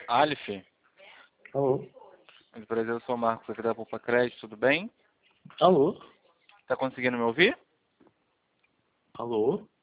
Alif, Alô? muito prazer, eu sou o Marcos aqui da Poupa Crédito, tudo bem? Alô? Tá conseguindo me ouvir? Alô?